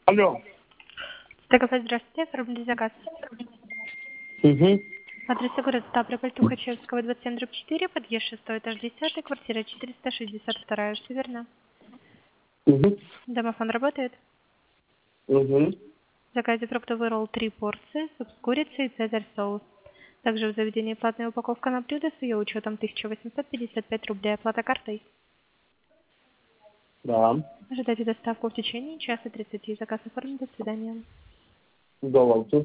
Алло. Стегафест, здравствуйте, оформили заказ. Угу. Адреса город Ставрополь, Тухачевского, 27/4, подъезд 6, этаж 10, квартира 462, все верно? Угу. Домофон работает? Угу. В заказе фруктовый ролл 3 порции, суп с курицей и цезарь соус. Также в заведении платная упаковка на блюдо с ее учетом 1855 рублей, оплата картой. Да. Ожидайте доставку в течение часа 30. Заказ оформлен, до свидания. Давайте.